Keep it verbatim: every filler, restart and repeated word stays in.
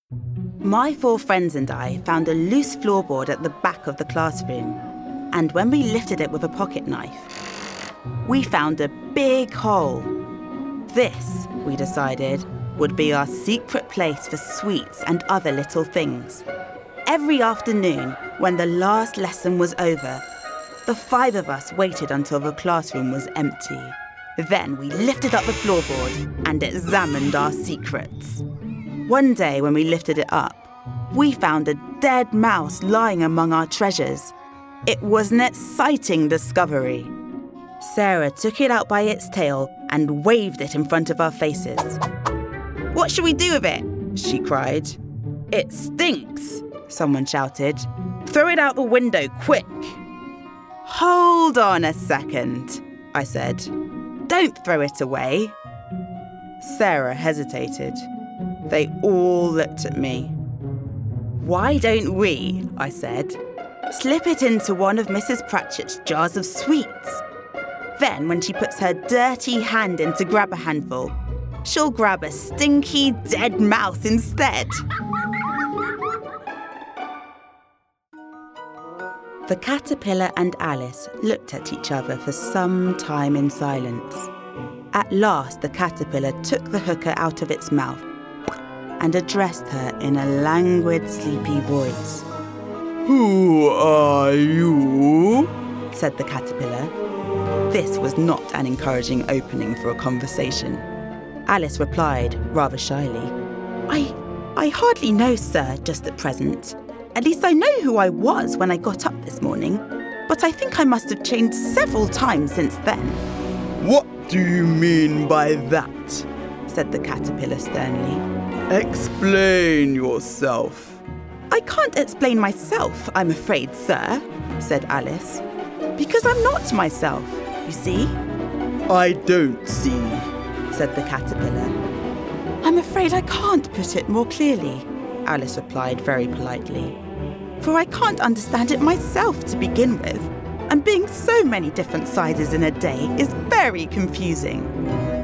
My four friends and I found a loose floorboard at the back of the classroom, and when we lifted it with a pocket knife, we found a big hole. This, we decided, would be our secret place for sweets and other little things. Every afternoon, when the last lesson was over, the five of us waited until the classroom was empty. Then we lifted up the floorboard and examined our secrets. One day when we lifted it up, we found a dead mouse lying among our treasures. It was an exciting discovery. Sarah took it out by its tail and waved it in front of our faces. "What should we do with it?" she cried. "It stinks," someone shouted. "Throw it out the window, quick." "Hold on a second," I said. "Don't throw it away." Sarah hesitated. They all looked at me. "Why don't we," I said, "slip it into one of Missus Pratchett's jars of sweets? Then when she puts her dirty hand in to grab a handful, she'll grab a stinky dead mouse instead." The caterpillar and Alice looked at each other for some time in silence. At last, the caterpillar took the hookah out of its mouth and addressed her in a languid, sleepy voice. "Who are you?" said the caterpillar. This was not an encouraging opening for a conversation. Alice replied, rather shyly, I, I hardly know, sir, just at present. At least I know who I was when I got up this morning, but I think I must have changed several times since then." "What do you mean by that?" said the caterpillar sternly. "Explain yourself." "I can't explain myself, I'm afraid, sir," said Alice, "because I'm not myself, you see." "I don't see," said the caterpillar. "I'm afraid I can't put it more clearly," Alice replied very politely, "for I can't understand it myself to begin with, and being so many different sizes in a day is very confusing."